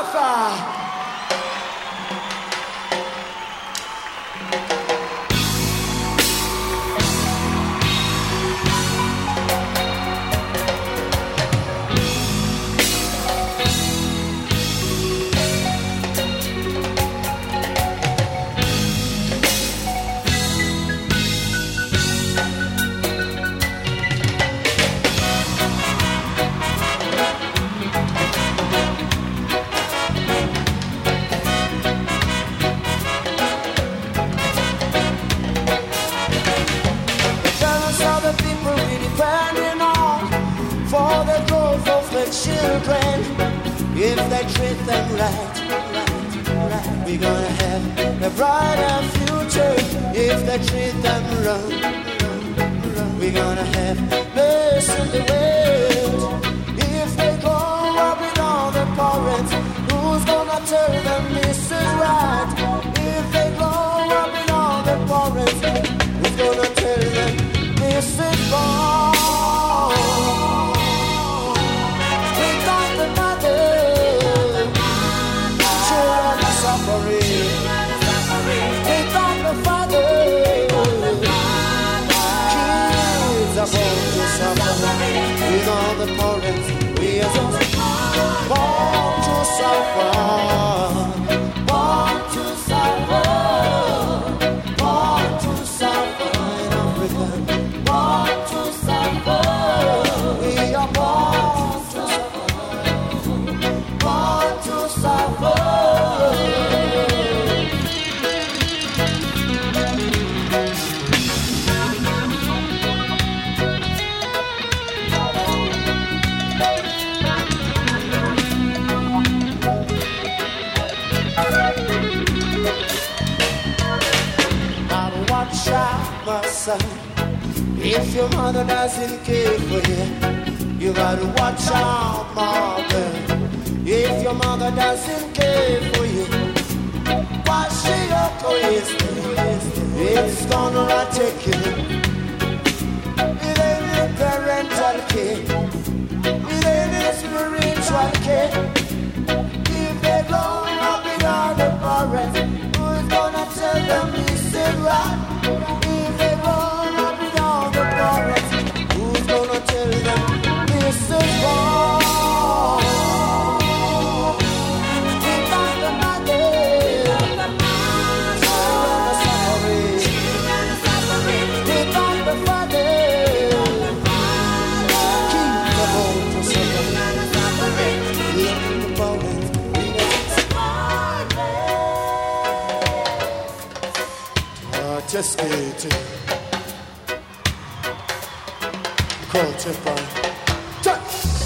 Rastafari. Children, if they treat them right, we're gonna have a brighter future. If they treat them wrong, we're gonna have mercy in the world. If they grow up with all their parents, who's gonna tell them this is right? If they grow up with all their parents, who's gonna tell them this is wrong? With all the parents, we are just born to suffer, born to suffer, born to suffer in Africa, born to suffer. We are born to suffer, born to suffer. If your mother doesn't care for you, you gotta watch out, mother. If your mother doesn't care for you, wash your clothes. It's gonna take you. It ain't parental care, it ain't spiritual care. If they grow up without the parents, who's gonna tell them this is right? If they grow up without the parents, who's gonna tell them this is wrong? Without the mother, children are suffering. Without the father, keep the home to suffering. Look at the parents, just get it. Coach it by touch.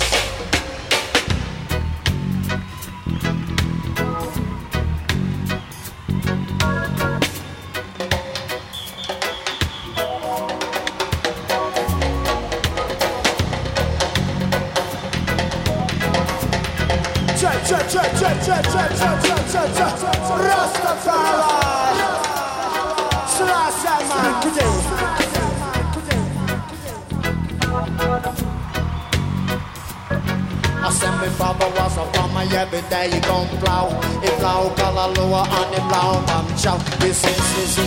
Rastafari. I said my father was a farmer, every day he gon' plow. He plow Kalalua and he plow Mamchow. This is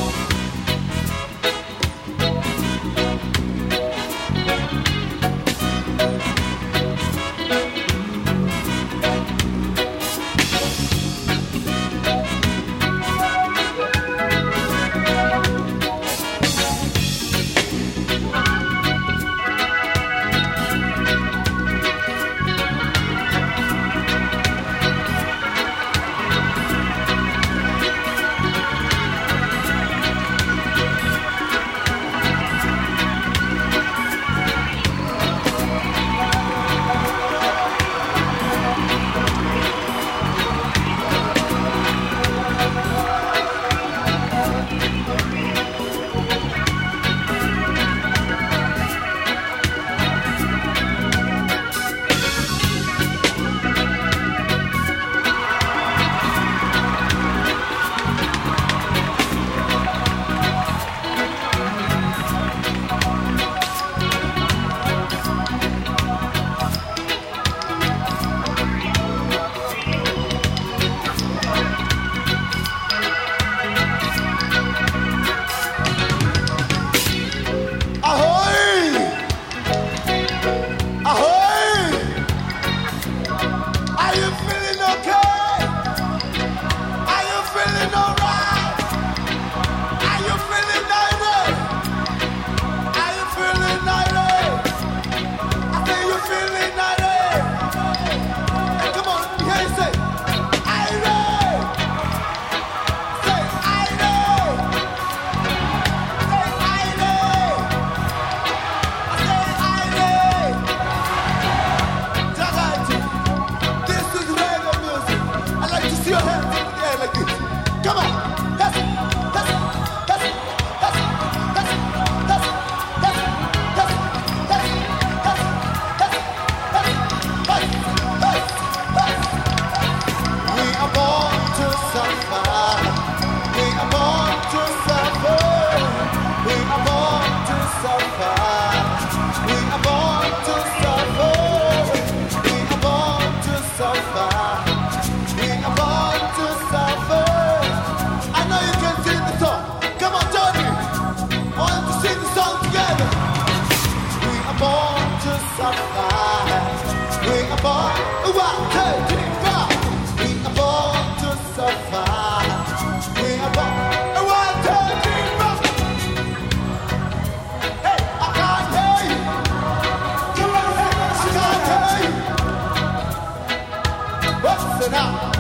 Listen up.